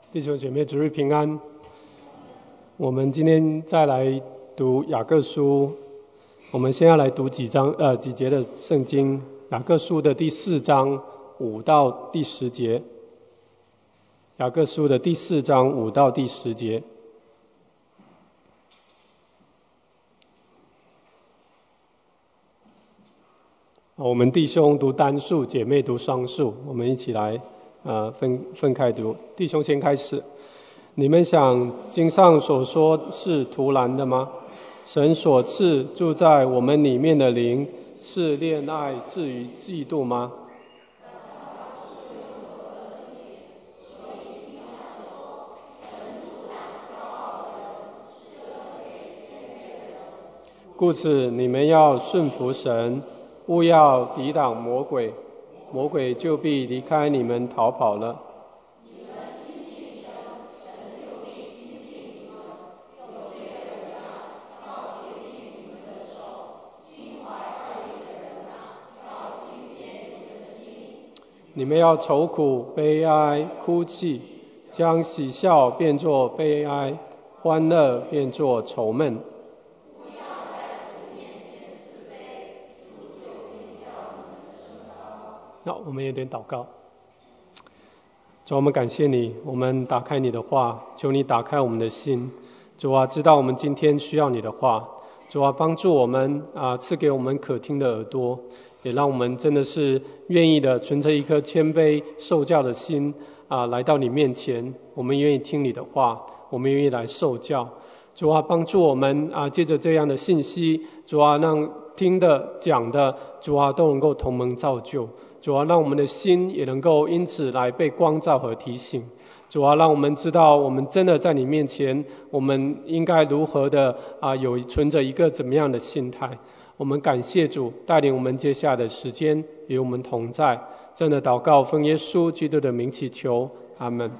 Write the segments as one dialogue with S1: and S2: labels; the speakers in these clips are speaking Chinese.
S1: 弟兄姐妹，主日平安。我们今天再来读雅各书，我们先要来读几节的圣经。雅各书的第4章5到第10节。雅各书的第4章5到第10节。我们弟兄读单数，姐妹读双数，我们一起来分开读。弟兄先开始。你们想经上所说是徒然的吗？神所赐住在我们里面的灵，是恋爱至于嫉妒吗？故此你们要顺服神，勿要抵挡魔鬼，魔鬼就必离开你们逃跑了。你们要愁苦、悲哀、哭泣，将喜笑变作悲哀，欢乐变作愁闷。好，我们有点祷告。主，我们感谢你，我们打开你的话，求你打开我们的心。主啊，知道我们今天需要你的话。主啊，帮助我们赐给我们可听的耳朵，也让我们真的是愿意的存着一颗谦卑受教的心来到你面前。我们愿意听你的话，我们愿意来受教。主啊，帮助我们借着这样的信息，主啊，让听的讲的主啊都能够同盟造就。主啊，让我们的心也能够因此来被光照和提醒。主啊，让我们知道我们真的在你面前，我们应该如何的有存着一个怎么样的心态。我们感谢主带领我们接下来的时间与我们同在。真的祷告奉耶稣基督的名祈求，阿们。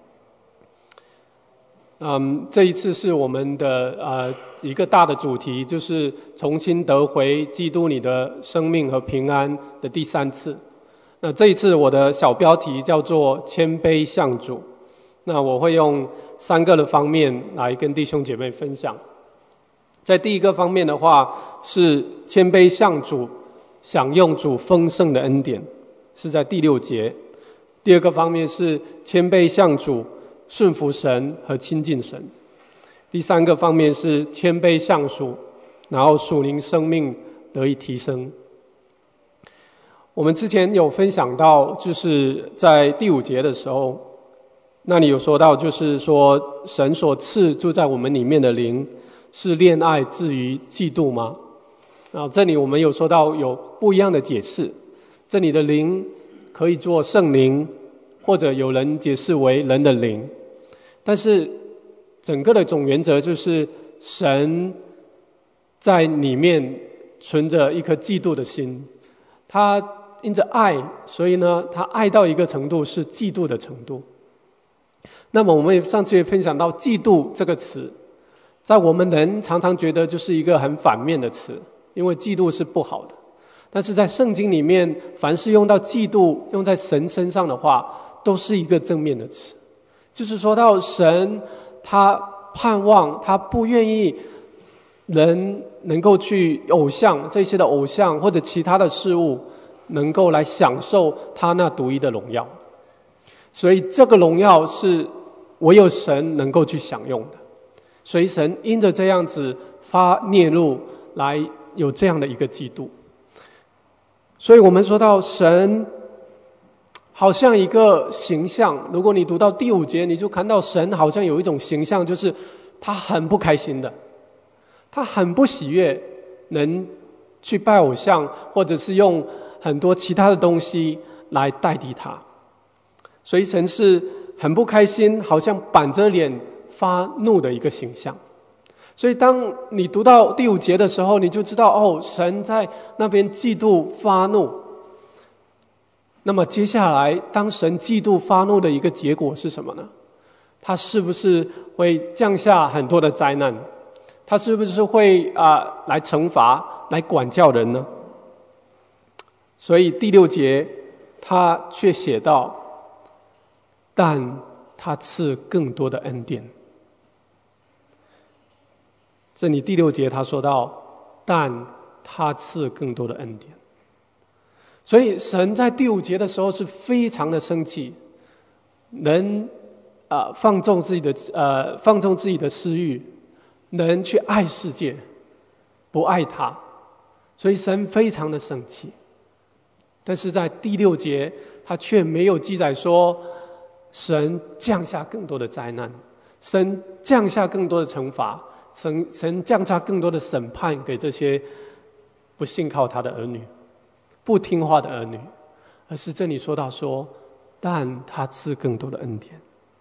S1: 这一次是我们的一个大的主题，就是重新得回基督你的生命和平安的第3次。那这一次我的小标题叫做谦卑向主。那我会用3个的方面来跟弟兄姐妹分享。在第一个方面的话，是谦卑向主，享用主丰盛的恩典，是在第6节。第二个方面是谦卑向主，顺服神和亲近神。第3个方面是谦卑向主，然后属灵生命得以提升。我们之前有分享到，就是在第5节的时候，那里有说到，就是说神所赐住在我们里面的灵，是恋爱至于嫉妒吗？这里我们有说到有不一样的解释。这里的灵可以做圣灵，或者有人解释为人的灵。但是整个的总原则就是神在里面存着一颗嫉妒的心，他因着爱，所以呢他爱到一个程度是嫉妒的程度。那么我们上次也分享到嫉妒这个词，在我们人常常觉得就是一个很反面的词，因为嫉妒是不好的。但是在圣经里面，凡是用到嫉妒用在神身上的话，都是一个正面的词。就是说到神他盼望，他不愿意人能够去这些的偶像或者其他的事物能够来享受他那独一的荣耀。所以这个荣耀是唯有神能够去享用的。所以神因着这样子发烈怒来有这样的一个嫉妒。所以我们说到神好像一个形象，如果你读到第5节，你就看到神好像有一种形象，就是他很不开心的，他很不喜悦能去拜偶像，或者是用很多其他的东西来代替他。所以神是很不开心，好像板着脸发怒的一个形象。所以当你读到第5节的时候，你就知道神在那边嫉妒发怒。那么接下来当神嫉妒发怒的一个结果是什么呢？他是不是会降下很多的灾难？他是不是会来惩罚来管教人呢？所以第6节他却写道，但他赐更多的恩典。这里第6节他说到，但他赐更多的恩典。所以神在第5节的时候是非常的生气，人放纵自己的私欲，人去爱世界，不爱他，所以神非常的生气。但是在第6节他却没有记载说神降下更多的灾难，神降下更多的惩罚，神降下更多的审判给这些不信靠他的儿女，不听话的儿女，而是这里说到说，但他赐更多的恩典。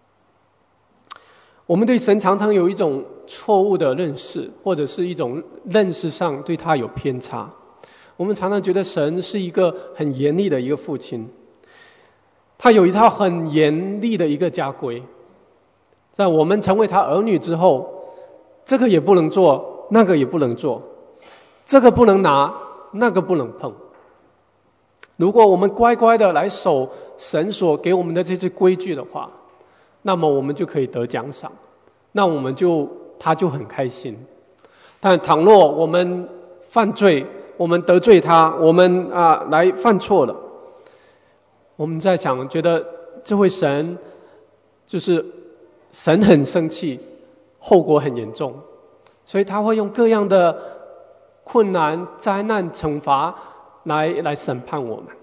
S1: 我们对神常常有一种错误的认识，或者是一种认识上对他有偏差。我们常常觉得神是一个很严厉的一个父亲，他有一套很严厉的一个家规，在我们成为他儿女之后，这个也不能做，那个也不能做，这个不能拿，那个不能碰。如果我们乖乖的来守神所给我们的这些规矩的话，那么我们就可以得奖赏，那他就很开心。但倘若我们犯罪，我们得罪他，我们来犯错了，我们在想，觉得这位神就是神很生气，后果很严重，所以他会用各样的困难、灾难、惩罚来审判我们。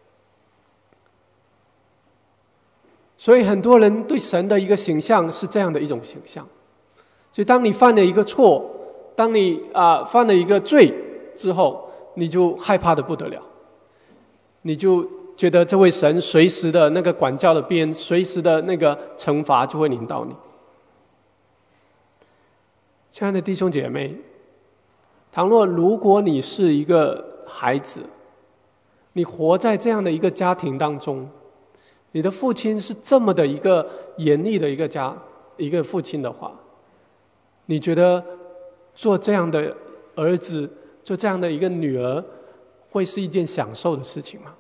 S1: 所以很多人对神的一个形象是这样的一种形象，所以当你犯了一个错，当你犯了一个罪之后，你就害怕的不得了，你就觉得这位神随时的那个管教的鞭，随时的那个惩罚就会临到你。亲爱的弟兄姐妹，倘若如果你是一个孩子，你活在这样的一个家庭当中，你的父亲是这么的一个严厉的一个父亲的话，你觉得做这样的儿子，做这样的一个女儿，会是一件享受的事情吗？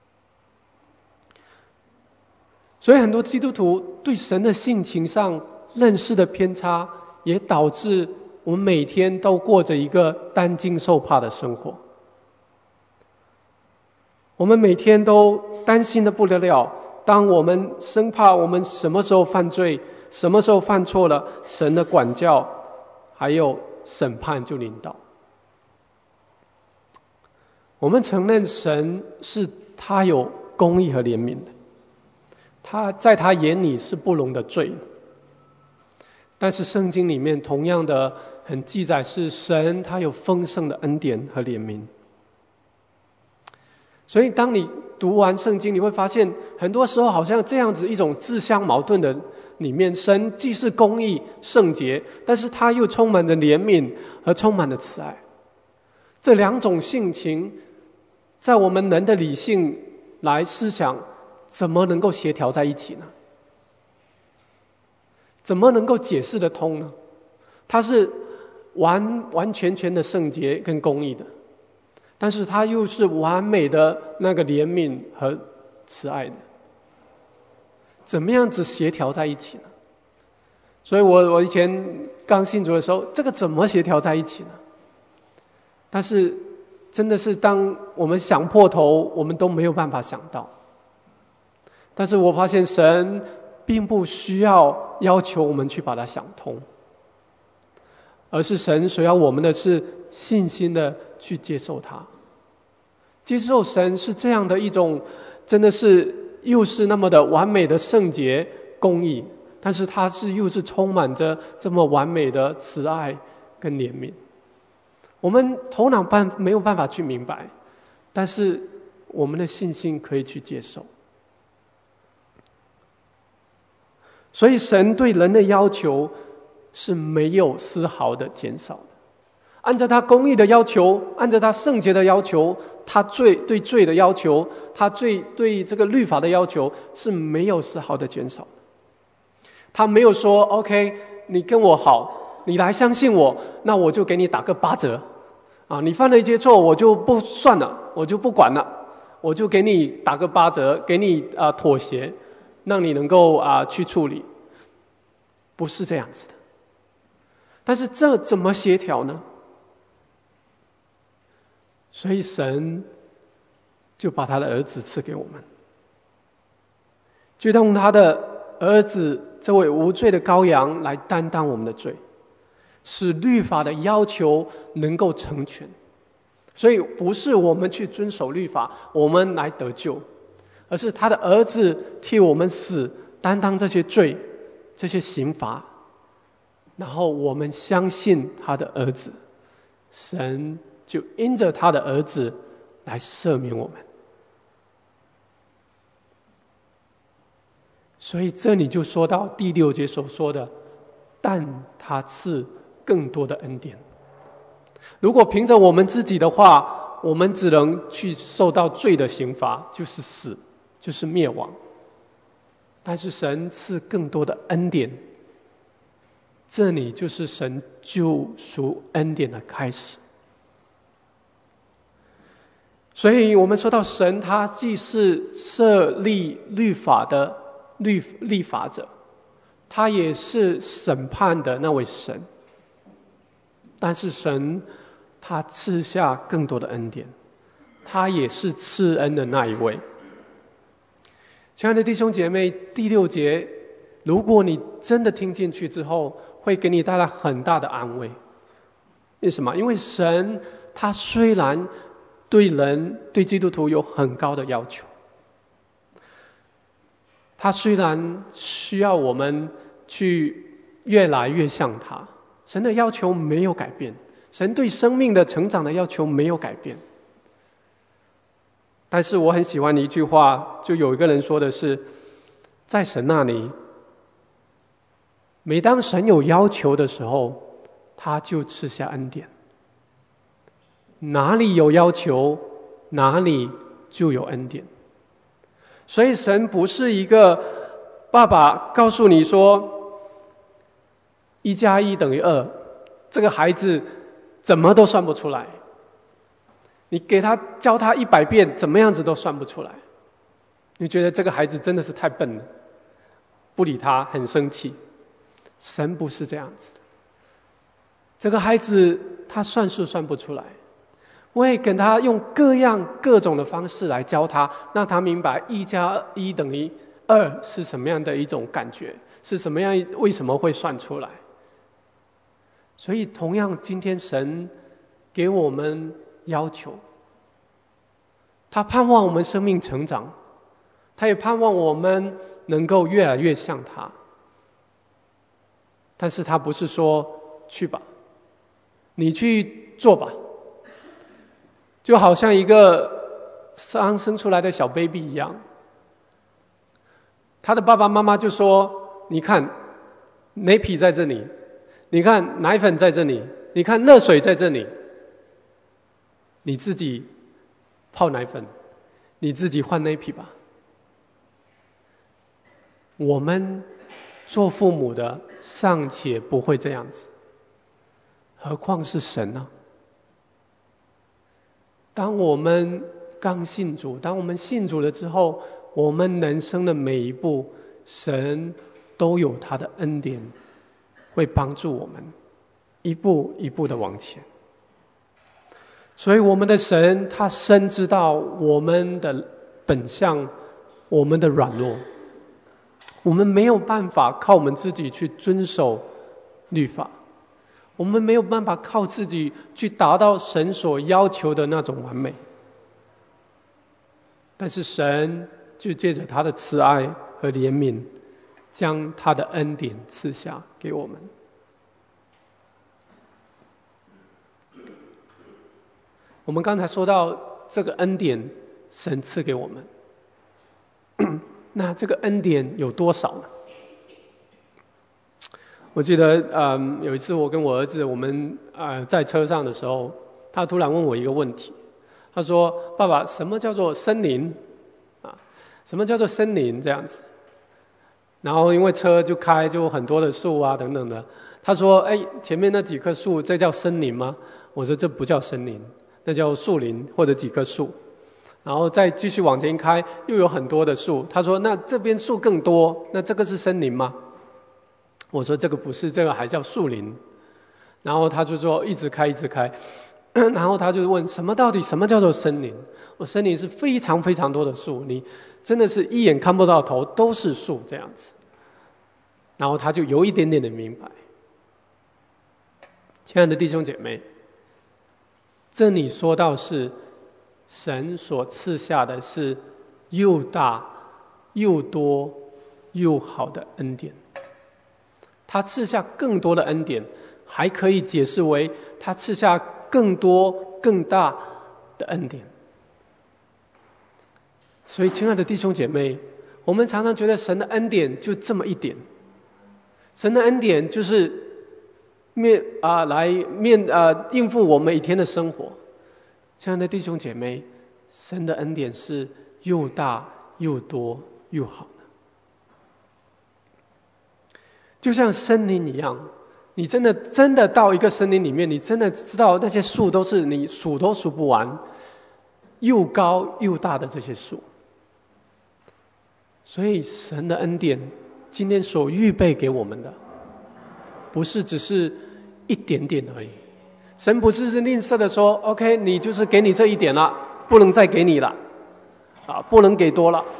S1: 所以很多基督徒对神的性情上认识的偏差，也导致我们每天都过着一个担惊受怕的生活。我们每天都担心的不得了，当我们生怕我们什么时候犯罪，什么时候犯错了，神的管教还有审判就临到。我们承认神是他有公义和怜悯的，他在他眼里是不容的罪的。但是圣经里面同样的很记载是神他有丰盛的恩典和怜悯。所以当你读完圣经，你会发现很多时候好像这样子一种自相矛盾的里面，神既是公义圣洁，但是他又充满着怜悯和充满了慈爱。这两种性情在我们人的理性来思想，怎么能够协调在一起呢？怎么能够解释得通呢？他是完全的圣洁跟公义的，但是他又是完美的那个怜悯和慈爱的，怎么样子协调在一起呢？所以我以前刚信主的时候，这个怎么协调在一起呢？但是真的是当我们想破头，我们都没有办法想到。但是我发现神并不需要要求我们去把它想通，而是神所要我们的是信心的去接受它。接受神是这样的一种，真的是又是那么的完美的圣洁公义，但是它又是充满着这么完美的慈爱跟怜悯。我们头脑没有办法去明白，但是我们的信心可以去接受。所以神对人的要求是没有丝毫的减少的，按照他公义的要求，按照他圣洁的要求，他对罪的要求，他对这个律法的要求是没有丝毫的减少的。他没有说 OK， 你跟我好，你来相信我，那我就给你打个8折你犯了一些错，我就不算了，我就不管了，我就给你打个8折，给你妥协。 让你能够去处理，不是这样子的。但是这怎么协调呢？所以神就把他的儿子赐给我们，就用他的儿子这位无罪的羔羊来担当我们的罪，使律法的要求能够成全。所以不是我们去遵守律法我们来得救，而是他的儿子替我们死，担当这些罪这些刑罚，然后我们相信他的儿子，神就因着他的儿子来赦免我们。所以这里就说到第6节所说的，但他赐更多的恩典。如果凭着我们自己的话，我们只能去受到罪的刑罚，就是死，就是灭亡。但是神赐更多的恩典，这里就是神救赎恩典的开始。所以我们说到神，他既是设立律法的立法者，他也是审判的那位神。但是神他赐下更多的恩典，他也是赐恩的那一位。亲爱的弟兄姐妹，第6节如果你真的听进去之后，会给你带来很大的安慰。为什么？因为神他虽然对人对基督徒有很高的要求，他虽然需要我们去越来越像他，神的要求没有改变，神对生命的成长的要求没有改变。但是我很喜欢一句话，就有一个人说的是，在神那里，每当神有要求的时候，他就赐下恩典。哪里有要求，哪里就有恩典。所以神不是一个爸爸告诉你说1+1=2，这个孩子怎么都算不出来，你给他教他100遍，怎么样子都算不出来。你觉得这个孩子真的是太笨了，不理他，很生气。神不是这样子的，这个孩子他算数算不出来，我会跟他用各种的方式来教他，让他明白1+1=2是什么样的一种感觉，是什么样，为什么会算出来。所以同样今天神给我们要求，他盼望我们生命成长，他也盼望我们能够越来越像他。但是他不是说去吧，你去做吧，就好像一个刚生出来的小 baby 一样，他的爸爸妈妈就说，你看奶皮在这里，你看奶粉在这里，你看热水在这里，你自己泡奶粉，你自己换奶皮吧。我们做父母的尚且不会这样子，何况是神呢？当我们刚信主，当我们信主了之后，我们人生的每一步，神都有他的恩典，会帮助我们一步一步的往前。所以我们的神，他深知道我们的本相，我们的软弱，我们没有办法靠我们自己去遵守律法，我们没有办法靠自己去达到神所要求的那种完美。但是神就借着他的慈爱和怜悯，将他的恩典赐下给我们。我们刚才说到这个恩典，神赐给我们，那这个恩典有多少呢？我记得有一次我跟我儿子，我们在车上的时候，他突然问我一个问题，他说：“爸爸，什么叫做森林？什么叫做森林？”这样子。然后因为车就开，就很多的树啊等等的。他说：“哎，前面那几棵树，这叫森林吗？”我说：“这不叫森林，那叫树林或者几棵树。” 然后再继续往前开，又有很多的树。他说：“那这边树更多，那这个是森林吗？”我说：“这个不是，这个还叫树林。”然后他就说：“一直开，一直开。”然后他就问：“到底什么叫做森林？”我森林是非常非常多的树，你真的是一眼看不到头，都是树这样子。然后他就有一点点的明白。亲爱的弟兄姐妹，这里说到是神所赐下的是又大又多又好的恩典。他赐下更多的恩典，还可以解释为他赐下更多更大的恩典。所以亲爱的弟兄姐妹，我们常常觉得神的恩典就这么一点，神的恩典就是应付我们每天的生活。亲爱的弟兄姐妹，神的恩典是又大又多又好的，就像森林一样。你真的到一个森林里面，你真的知道那些树都是你数都数不完，又高又大的这些树。所以神的恩典今天所预备给我们的，不是只是一点点而已。神不是吝啬的说 OK 你就是给你这一点了，不能再给你了不能给多了，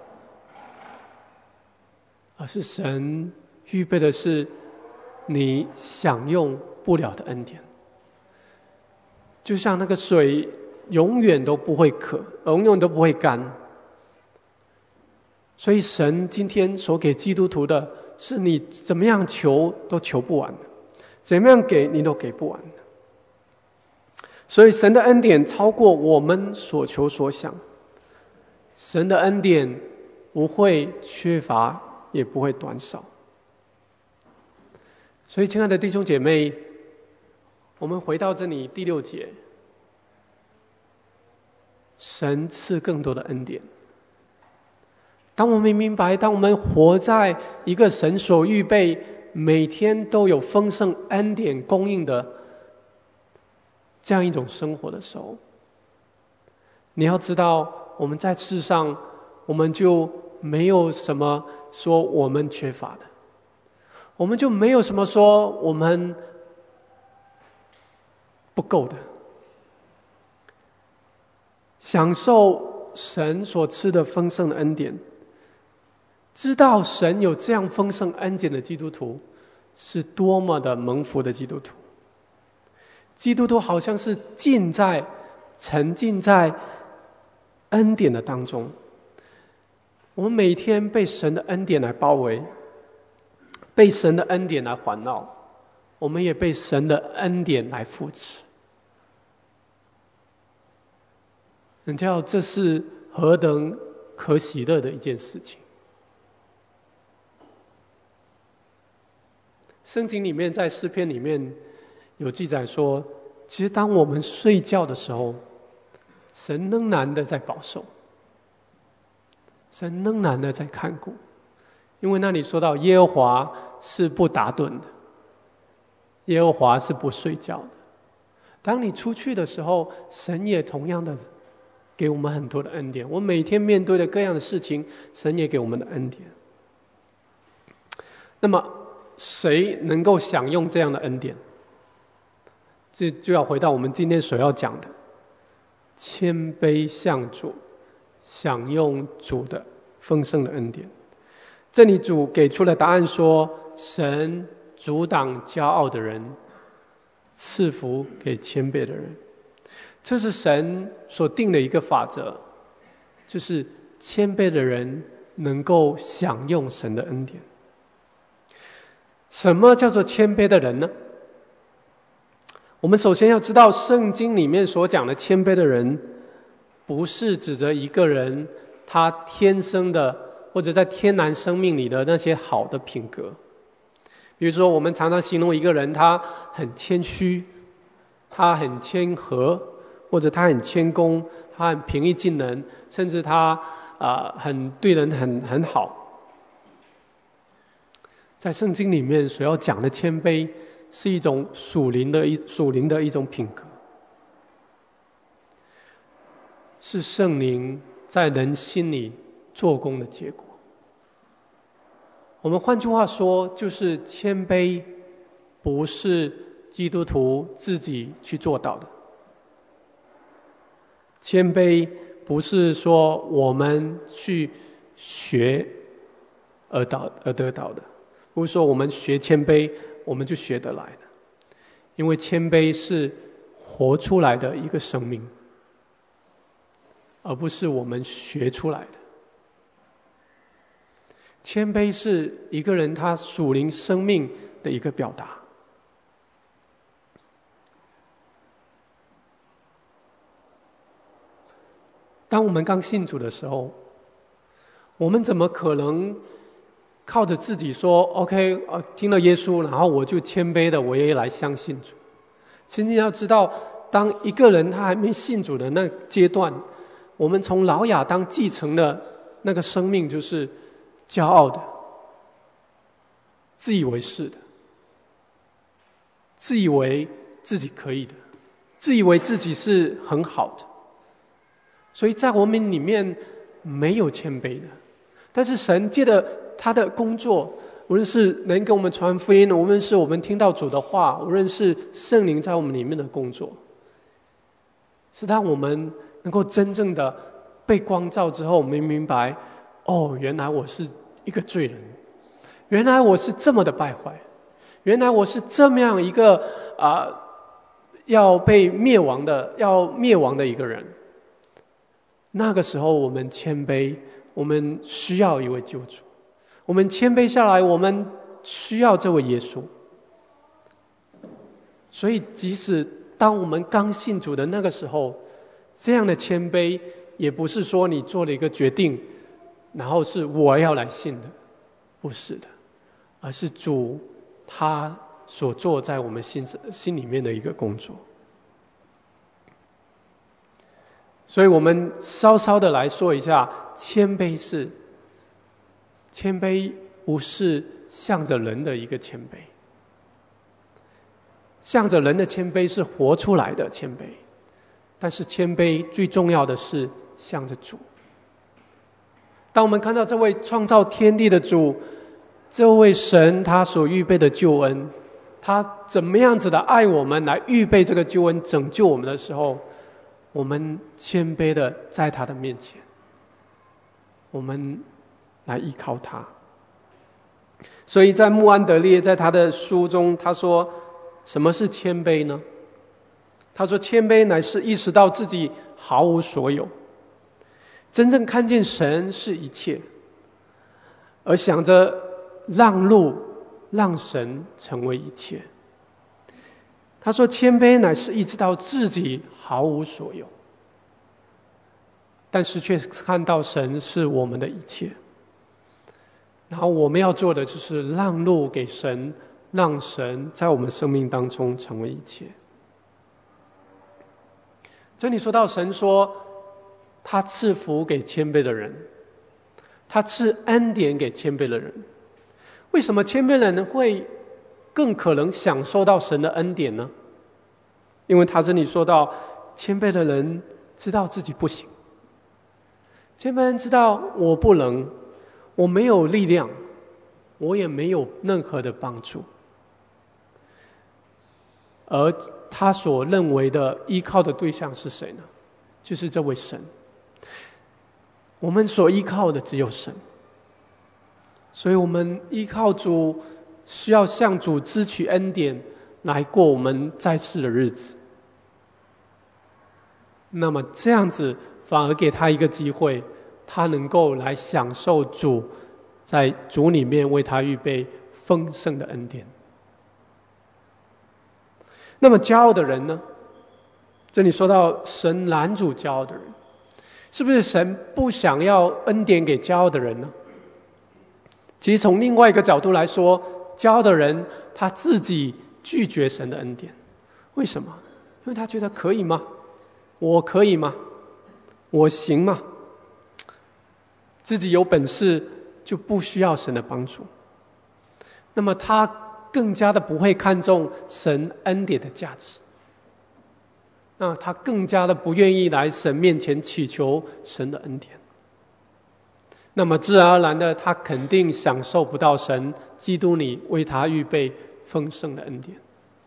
S1: 而是神预备的是你享用不了的恩典。就像那个水永远都不会渴，永远都不会干。所以神今天所给基督徒的是你怎么样求都求不完的，怎么样给你都给不完的。所以神的恩典超过我们所求所想，神的恩典不会缺乏，也不会短少。所以亲爱的弟兄姐妹，我们回到这里第6节，神赐更多的恩典。当我们明白，当我们活在一个神所预备每天都有丰盛恩典供应的这样一种生活的时候，你要知道我们在世上，我们就没有什么说我们缺乏的，我们就没有什么说我们不够的。享受神所赐的丰盛的恩典，知道神有这样丰盛恩典的基督徒是多么的蒙福的基督徒。基督徒好像是沉浸在恩典的当中，我们每天被神的恩典来包围，被神的恩典来环绕，我们也被神的恩典来扶持。你知道这是何等可喜乐的一件事情。圣经里面在诗篇里面有记载说，其实当我们睡觉的时候，神仍然的在保守，神仍然的在看顾。因为那里说到耶和华是不打盹的，耶和华是不睡觉的。当你出去的时候，神也同样的给我们很多的恩典。我每天面对的各样的事情，神也给我们的恩典。那么谁能够享用这样的恩典？这就要回到我们今天所要讲的，谦卑向主，享用主的丰盛的恩典。这里主给出了答案说，神阻挡骄傲的人，赐福给谦卑的人。这是神所定的一个法则，就是谦卑的人能够享用神的恩典。什么叫做谦卑的人呢？我们首先要知道，圣经里面所讲的谦卑的人，不是指着一个人他天生的或者在天然生命里的那些好的品格。比如说我们常常形容一个人，他很谦虚，他很谦和，或者他很谦恭，他很平易近人，甚至他很对人很好。在圣经里面所要讲的谦卑，是一种属灵的一种品格。 是圣灵在人心里做工的结果。我们换句话说，就是谦卑不是基督徒自己去做到的。谦卑不是说我们去学而得到的，不是说我们学谦卑我们就学得来的。因为谦卑是活出来的一个生命，而不是我们学出来的。谦卑是一个人他属灵生命的一个表达。当我们刚信主的时候，我们怎么可能靠着自己说 OK 听了耶稣，然后我就谦卑的我也来相信主。其实要知道，当一个人他还没信主的那阶段，我们从老亚当继承的那个生命就是骄傲的、自以为是的、自以为自己可以的、自以为自己是很好的。所以在我们里面没有谦卑的。但是神借着他的工作，无论是能给我们传福音，无论是我们听到主的话，无论是圣灵在我们里面的工作，是让我们能够真正的被光照之后，我们明白，原来我是一个罪人，原来我是这么的败坏，原来我是这么样一个要被灭亡的一个人。那个时候我们谦卑，我们需要一位救主，我们谦卑下来，我们需要这位耶稣。所以即使当我们刚信主的那个时候，这样的谦卑也不是说你做了一个决定然后是我要来信的，不是的，而是主他所做在我们心里面的一个工作。所以我们稍稍的来说一下，谦卑不是向着人的一个谦卑，向着人的谦卑是活出来的谦卑，但是谦卑最重要的是向着主。当我们看到这位创造天地的主，这位神他所预备的救恩，他怎么样子的爱我们，来预备这个救恩拯救我们的时候，我们谦卑的在他的面前，我们来依靠他。所以在穆安德烈在他的书中，他说什么是谦卑呢？他说谦卑乃是意识到自己毫无所有，真正看见神是一切，而想着让路让神成为一切。他说谦卑乃是意识到自己毫无所有，但是却看到神是我们的一切，然后我们要做的就是让路给神，让神在我们生命当中成为一切。这里说到神说他赐福给谦卑的人，他赐恩典给谦卑的人。为什么谦卑的人会更可能享受到神的恩典呢？因为他这里说到谦卑的人知道自己不行，谦卑人知道我不能，我没有力量，我也没有任何的帮助，而他所认为的依靠的对象是谁呢？就是这位神。我们所依靠的只有神，所以我们依靠主，需要向主支取恩典来过我们在世的日子。那么这样子反而给他一个机会，他能够来享受主在主里面为他预备丰盛的恩典。那么骄傲的人呢？这里说到神拦阻骄傲的人，是不是神不想要恩典给骄傲的人呢？其实从另外一个角度来说，骄傲的人他自己拒绝神的恩典。为什么？因为他觉得可以吗？我可以吗？我行吗？自己有本事就不需要神的帮助。那么他更加的不会看重神恩典的价值。 那他更加的不愿意来神面前祈求神的恩典。那么自然而然的，他肯定享受不到神基督里为他预备丰盛的恩典。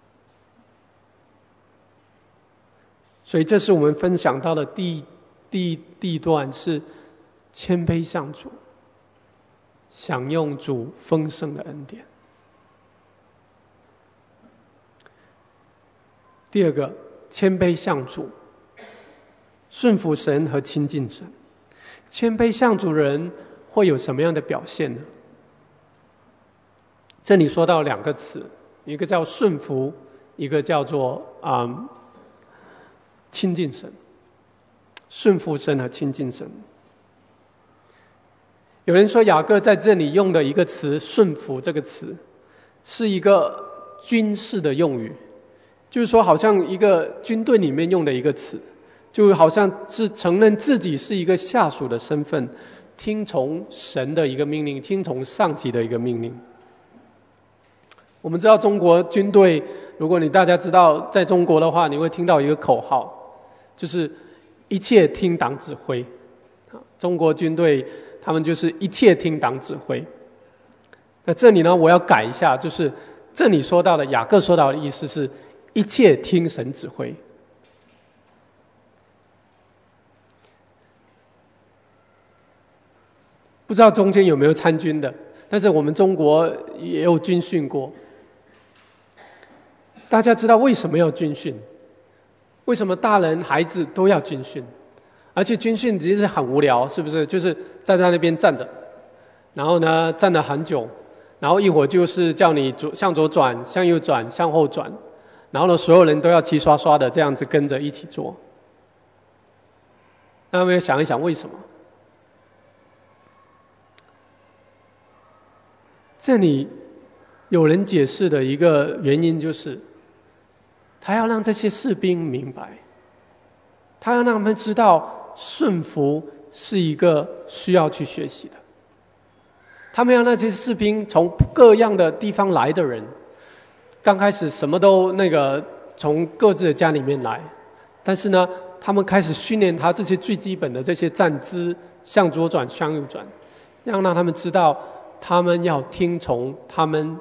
S1: 所以这是我们分享到的第一段，是谦卑向主，享用主丰盛的恩典。第二个，谦卑向主，顺服神和亲近神。谦卑向主的人会有什么样的表现呢？这里说到两个词，一个叫顺服，一个叫做亲近神。顺服神和亲近神。有人说雅各在这里用的一个词顺服这个词是一个军事的用语，就是说好像一个军队里面用的一个词，就好像是承认自己是一个下属的身份，听从神的一个命令，听从上级的一个命令。我们知道中国军队，如果大家知道在中国的话，你会听到一个口号，就是一切听党指挥。中国军队他们就是一切听党指挥。那这里呢，我要改一下，就是这里说到的雅各说到的意思是一切听神指挥。不知道中间有没有参军的，但是我们中国也有军训过。大家知道为什么要军训？为什么大人孩子都要军训？而且军训其实很无聊，是不是？就是站在那边站着，然后呢站了很久，然后一会儿就是叫你向左转、向右转、向后转，然后呢所有人都要齐刷刷的这样子跟着一起做。那我们想一想为什么？这里有人解释的一个原因就是，他要让这些士兵明白，他要让他们知道顺服是一个需要去学习的。他们要那些士兵从各样的地方来的人，刚开始什么都从各自的家里面来，但是呢，他们开始训练他这些最基本的这些站姿，向左转、向右转，让他们知道。他们要听从他们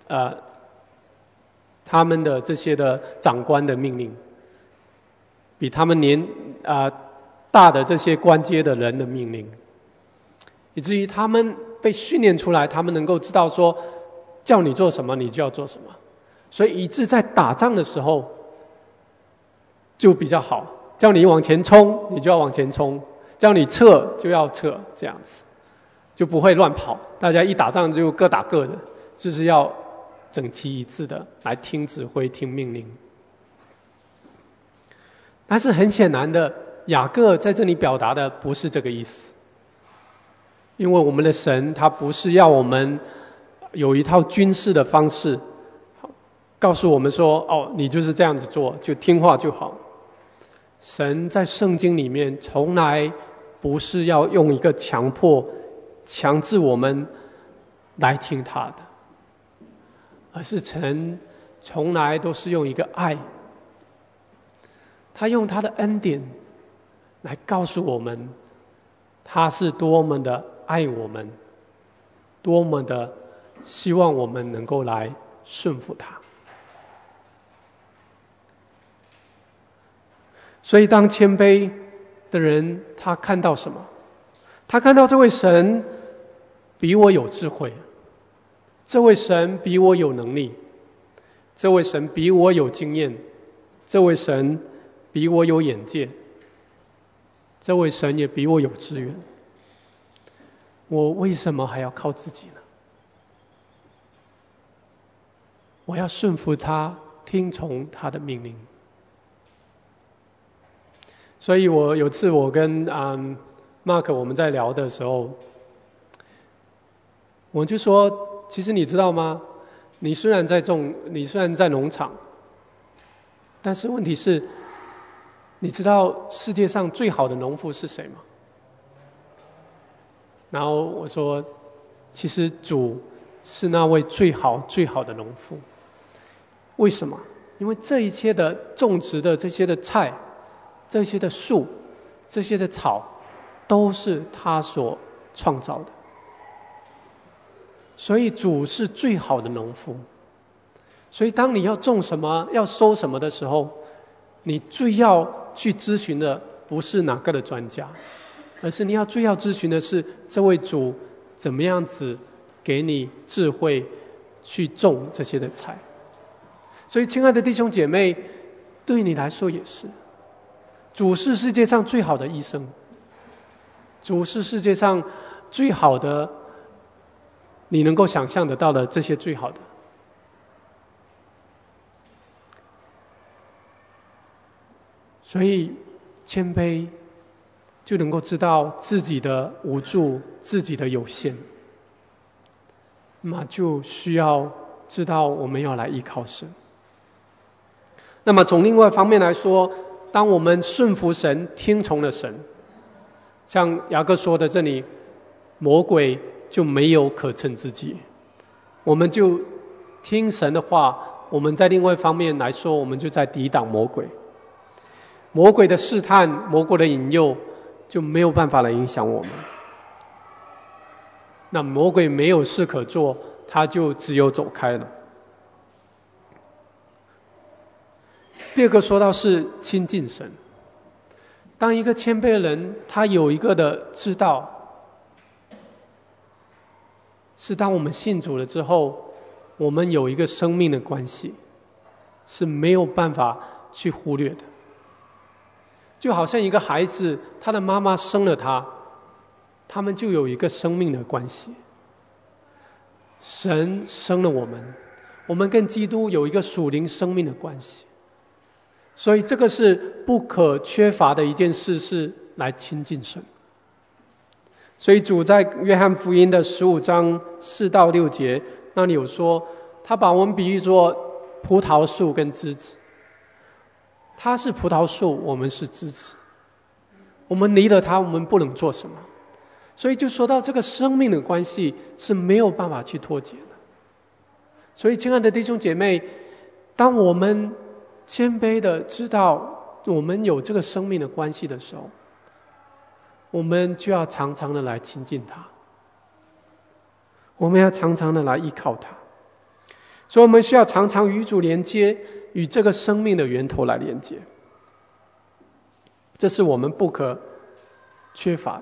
S1: 的这些的长官的命令，比他们大的这些官阶的人的命令，以至于他们被训练出来，他们能够知道说，叫你做什么你就要做什么，所以以致在打仗的时候就比较好，叫你往前冲你就要往前冲，叫你撤就要撤，这样子。就不会乱跑，大家一打仗就各打各的，就是要整齐一致的来听指挥、听命令。但是很显然的，雅各在这里表达的不是这个意思，因为我们的神他不是要我们有一套军事的方式，告诉我们说哦，你就是这样子做，就听话就好。神在圣经里面从来不是要用一个强制我们来听他的，而是神从来都是用一个爱，他用他的恩典来告诉我们，他是多么的爱我们，多么的希望我们能够来顺服他。所以当谦卑的人，他看到什么？他看到这位神比我有智慧，这位神比我有能力，这位神比我有经验，这位神比我有眼界，这位神也比我有资源。我为什么还要靠自己呢？我要顺服他，听从他的命令。所以有次我跟Mark 我们在聊的时候，我就说，其实你知道吗？你虽然在农场，但是问题是，你知道世界上最好的农夫是谁吗？然后我说，其实主是那位最好的农夫。为什么？ 因为这一切的种植的这些的菜、这些的树、这些的草，都是他所创造的。所以主是最好的农夫。所以当你要种什么、要收什么的时候，你最要去咨询的不是哪个的专家，而是你最要咨询的是这位主怎么样子给你智慧去种这些的菜。所以亲爱的弟兄姐妹，对你来说也是，主是世界上最好的医生，主是世界上最好的，你能够想象得到的这些最好的。所以谦卑就能够知道自己的无助，自己的有限，那么就需要知道我们要来依靠神。那么从另外一方面来说，当我们顺服神、听从了神，像雅各说的这里，魔鬼就没有可乘之机。我们就听神的话，我们在另外一方面来说，我们就在抵挡魔鬼。魔鬼的试探、魔鬼的引诱就没有办法来影响我们。那魔鬼没有事可做，他就只有走开了。第二个说到是亲近神。当一个谦卑的人，他有一个的知道，是当我们信主了之后，我们有一个生命的关系，是没有办法去忽略的。就好像一个孩子，他的妈妈生了他，他们就有一个生命的关系。神生了我们，我们跟基督有一个属灵生命的关系。所以这个是不可缺乏的一件事，是来亲近神。所以主在约翰福音的15章4到6节那里有说，他把我们比喻作葡萄树跟枝子。他是葡萄树，我们是枝子，我们离了他，我们不能做什么。所以就说到这个生命的关系是没有办法去脱节的。所以亲爱的弟兄姐妹，当我们谦卑的知道我们有这个生命的关系的时候，我们就要常常的来亲近他，我们要常常的来依靠他。所以我们需要常常与主连接，与这个生命的源头来连接，这是我们不可缺乏的。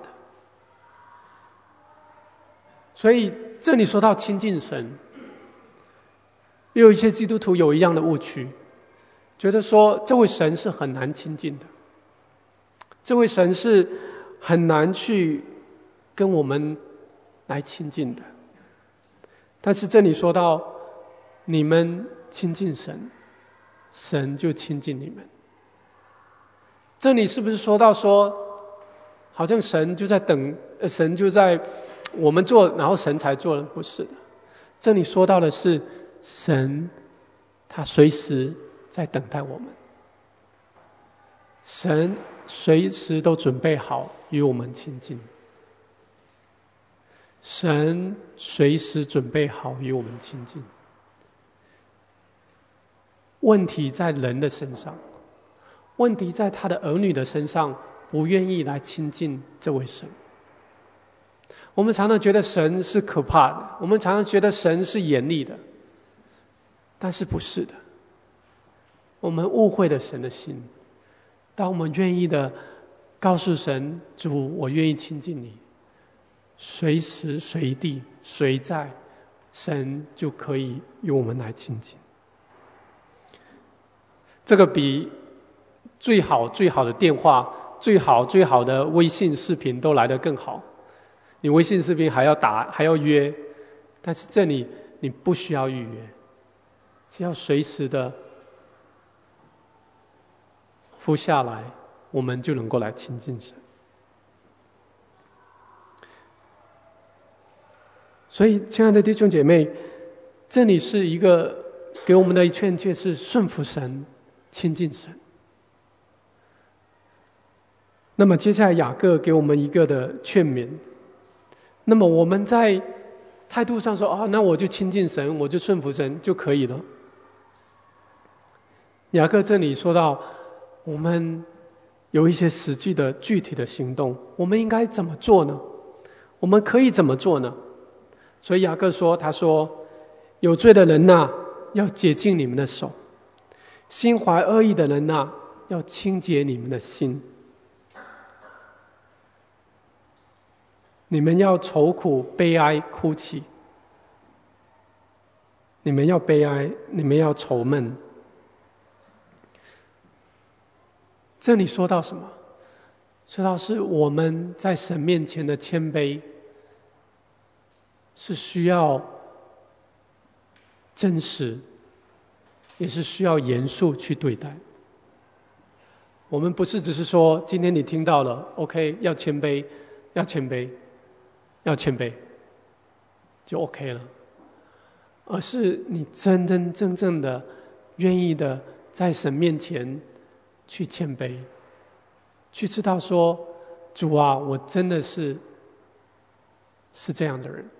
S1: 所以这里说到亲近神，也有一些基督徒有一样的误区，觉得说这位神是很难亲近的，这位神是很难去跟我们来亲近的。但是这里说到你们亲近神，神就亲近你们。这里是不是说到说好像神就在等，神就在我们做，然后神才做了？不是的，这里说到的是神他随时在等待我们，神随时都准备好与我们亲近，神随时准备好与我们亲近。问题在人的身上，问题在他的儿女的身上，不愿意来亲近这位神。我们常常觉得神是可怕的，我们常常觉得神是严厉的，但是不是的。我们误会了神的心。当我们愿意的告诉神，主，我愿意亲近你，随时随地随在，神就可以与我们来亲近。这个比最好的电话、最好的微信视频都来得更好。你微信视频还要打，还要约，但是这里你不需要预约，只要随时的付下来，我们就能够来亲近神。所以亲爱的弟兄姐妹，这里是一个给我们的劝诫，是顺服神，亲近神。那么接下来雅各给我们一个的劝勉，那么我们在态度上说，那我就亲近神，我就顺服神就可以了。 雅各这里说到，我们有一些实际的具体的行动，我们应该怎么做呢？我们可以怎么做呢？所以雅各说，他说，有罪的人呐，要洁净你们的手；心怀恶意的人呐，要清洁你们的心。你们要愁苦、悲哀、哭泣。你们要悲哀，你们要愁闷。这里说到什么？说到是我们在神面前的谦卑，是需要真实，也是需要严肃去对待。我们不是只是说，今天你听到了 ，OK， 要谦卑，要谦卑，要谦卑，就 OK 了。而是你真真正正的愿意的在神面前去谦卑，去知道说，主啊，我真的是这样的人，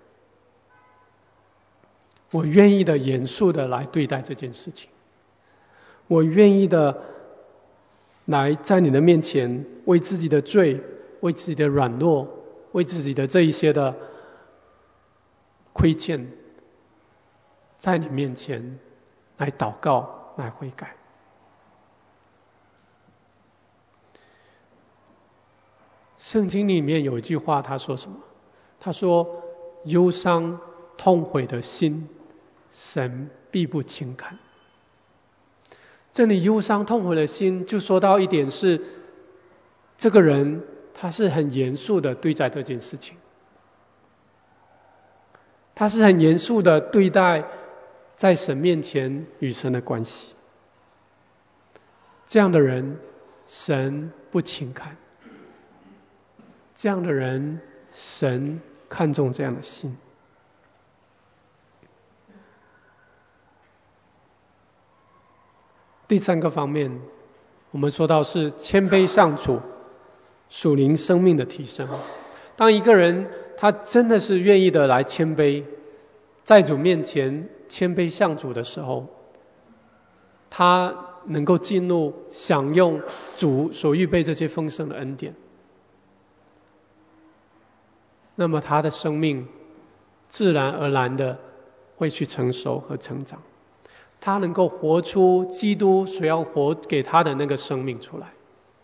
S1: 我愿意的严肃的来对待这件事情，我愿意的来在你的面前为自己的罪，为自己的软弱，为自己的这一些的亏欠，在你面前来祷告，来悔改。圣经里面有一句话，他说什么？他说：“忧伤痛悔的心，神必不轻看。”这里忧伤痛悔的心，就说到一点是，这个人他是很严肃的对待这件事情，他是很严肃的对待在神面前与神的关系。这样的人，神不轻看。这样的人，神看重这样的心。第三个方面，我们说到是谦卑上主，属灵生命的提升。当一个人他真的是愿意的来谦卑，在主面前谦卑向主的时候，他能够进入享用主所预备这些丰盛的恩典。那么他的生命自然而然的会去成熟和成长，他能够活出基督所要活给他的那个生命出来。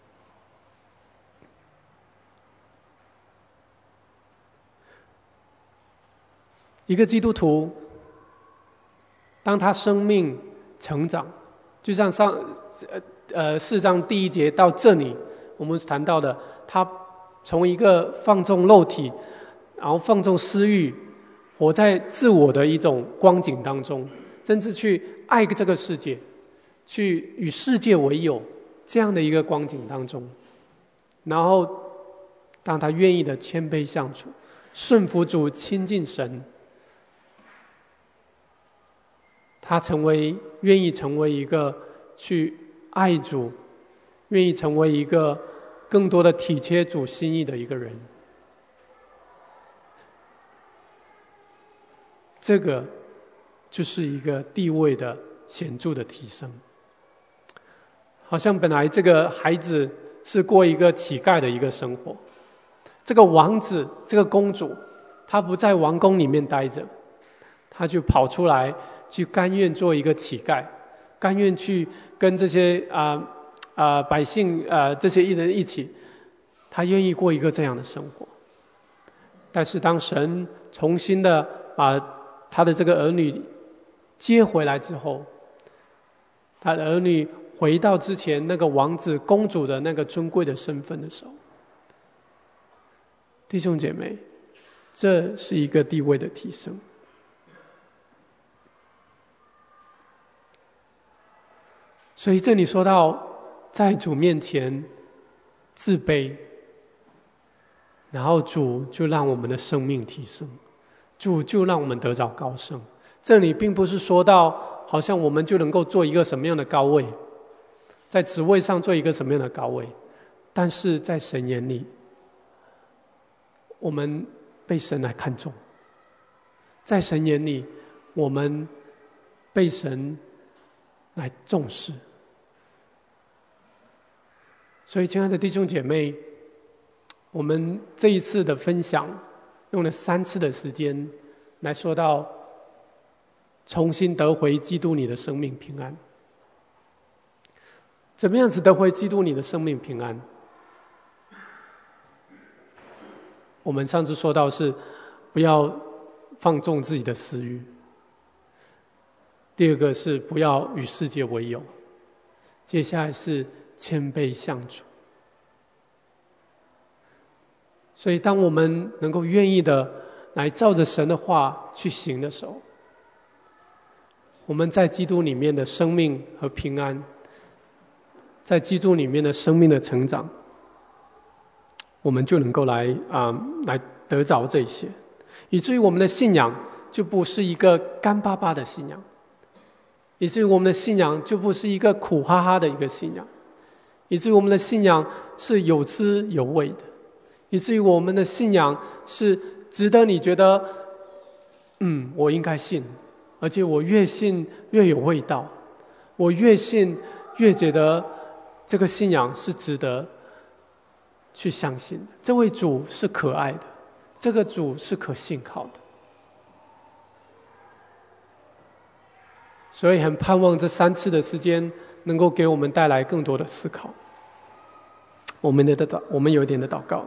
S1: 一个基督徒，当他生命成长，就像4章第1节到这里，我们谈到的，他从一个放纵肉体，然后放纵私欲，活在自我的一种光景当中，甚至去爱这个世界，去与世界为友，这样的一个光景当中，然后当他愿意的谦卑相处，顺服主，亲近神，他愿意成为一个去爱主，愿意成为一个更多的体贴主心意的一个人。这个就是一个地位的显著的提升。好像本来这个孩子是过一个乞丐的一个生活，这个王子，这个公主，他不在王宫里面待着，他就跑出来，去甘愿做一个乞丐，甘愿去跟这些百姓这些艺人一起，他愿意过一个这样的生活。但是当神重新的把他的这个儿女接回来之后，他的儿女回到之前那个王子公主的那个尊贵的身份的时候，弟兄姐妹，这是一个地位的提升。所以这里说到在主面前自卑，然后主就让我们的生命提升，主就让我们得着高升。这里并不是说到好像我们就能够做一个什么样的高位，在职位上做一个什么样的高位，但是在神眼里，我们被神来看重，在神眼里，我们被神来重视， 所以，亲爱的弟兄姐妹，我们这一次的分享用了3次的时间来说到重新得回基督你的生命平安。怎么样子得回基督你的生命平安？我们上次说到是不要放纵自己的私欲，第二个是不要与世界为友，接下来是谦卑向主。所以当我们能够愿意的来照着神的话去行的时候，我们在基督里面的生命和平安，在基督里面的生命的成长，我们就能够来得着这些，以至于我们的信仰就不是一个干巴巴的信仰，以至于我们的信仰就不是一个苦哈哈的一个信仰，以至于我们的信仰是有滋有味的，以至于我们的信仰是值得你觉得我应该信，而且我越信越有味道，我越信越觉得这个信仰是值得去相信的，这位主是可爱的，这个主是可信靠的。所以很盼望这3次的时间能够给我们带来更多的思考。我们有一点的祷告。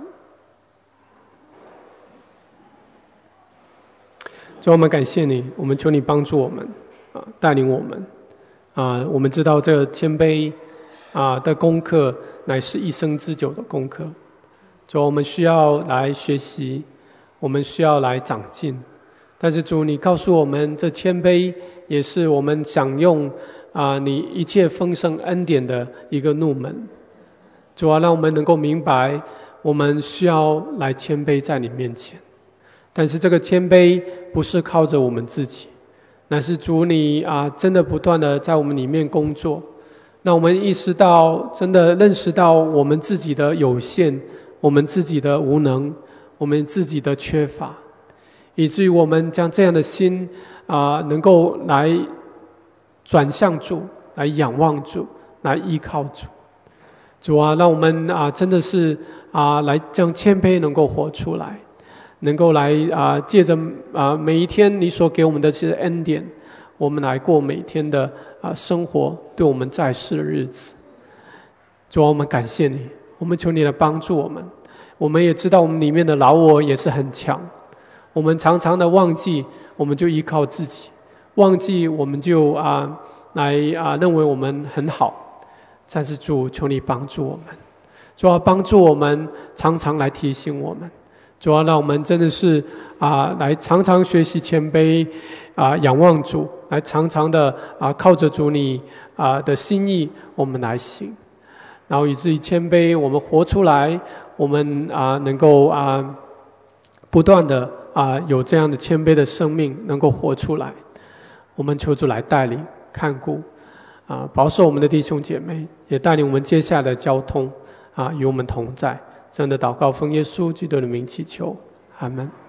S1: 主，我们感谢你，我们求你帮助我们，带领我们。我们知道这谦卑的功课乃是一生之久的功课。主，我们需要来学习，我们需要来长进。但是主，你告诉我们，这谦卑也是我们享用你一切丰盛恩典的一个入门。主啊，让我们能够明白，我们需要来谦卑在你面前。但是这个谦卑不是靠着我们自己，乃是主你真的不断的在我们里面工作，让我们意识到，真的认识到我们自己的有限，我们自己的无能，我们自己的缺乏，以至于我们将这样的心能够来转向主，来仰望主，来依靠主。主啊，让我们真的是来将谦卑能够活出来，能够来借着每一天你所给我们的这些恩典，我们来过每天的生活，对我们在世的日子。主啊，我们感谢你，我们求你来帮助我们。我们也知道我们里面的老我也是很强，我们常常的忘记，我们就依靠自己，忘记我们就认为我们很好。但是主，求你帮助我们，主要帮助我们，常常来提醒我们，主要让我们真的是来常常学习谦卑，仰望主，来常常的靠着主你的心意，我们来行，然后以至于谦卑，我们活出来，我们能够不断的有这样的谦卑的生命能够活出来。我们求主来带领看顾保守我们的弟兄姐妹，也带领我们接下来的交通与我们同在。这样的祷告奉耶稣基督的名祈求，阿们。